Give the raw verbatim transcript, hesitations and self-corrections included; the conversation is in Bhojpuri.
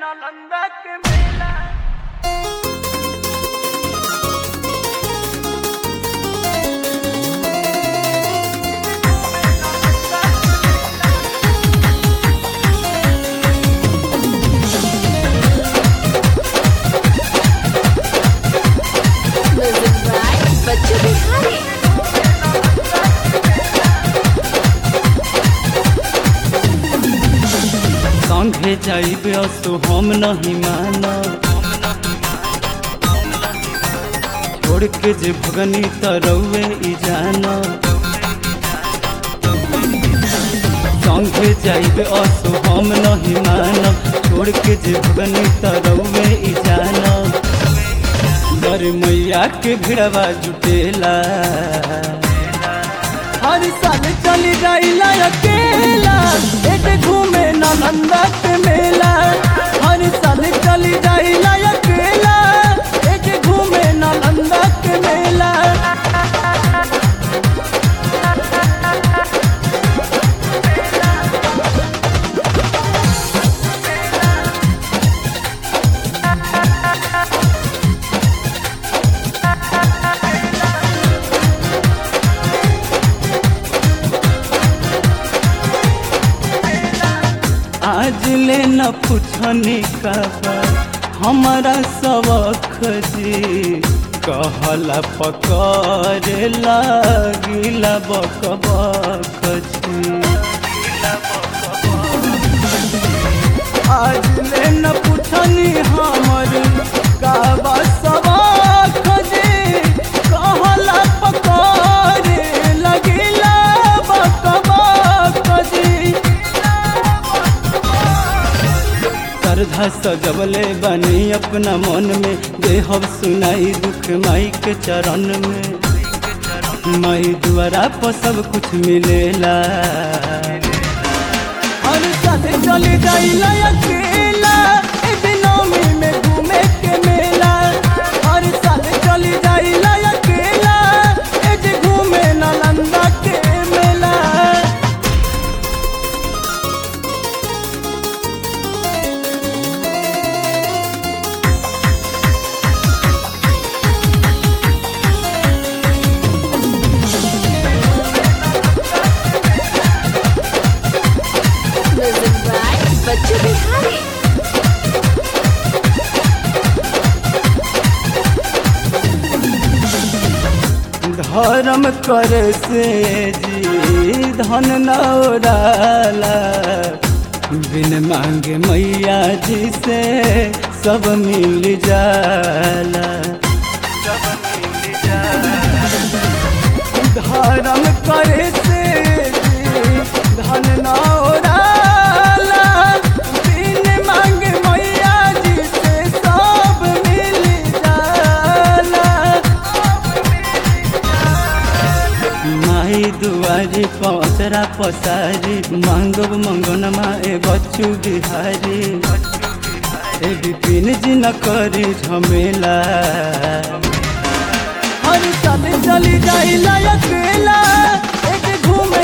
नालंदा के मेला बच्चू बिहारी संगे जाइबे असो हम नहीं माना छोड़ के जे भगनी तरौए ई जाना संगे जाइबे असो हम नहीं माना छोड़ के जे भगनी तरौए ई जाना दर मैया के भिड़वा जुटेला हर साल चली जाइला अकेला एक घूमे नालंदा के मेला हर साल चली जाइला अकेला एक घूमे नालंदा के मेला आज ले न पूछनी का हमारा सबक जी कहला पकड़े लागिला बक बक जी आज ले न पूछनी हमर का सबक जी कहला पकड़े लगिला बक बक जी श्रद्धा सजवले बनी अपना मन में देहब सुनाई दुख माई के चरण में माई द्वारा पर सब कुछ मिलेला हर साल चले जाइला अकेला एक नौमी में घूमे के मेला हर साल चले जाइला अकेला एक घूमे नालंदा के मेला बच्चू बिहारी धर्म करे से जी धन नौराला बिन मांगे मैया जी से सब मिल जाला धर्म करे से जी धन नौराला बिन मांगे मैया जी से सब मिल जाला माई दुआरी पसरा पसारी मांगब मंगन माए बच्चू बिहारी ए विपिन जी न करी झमेला हर साल चली जाइला अकेला एक घूम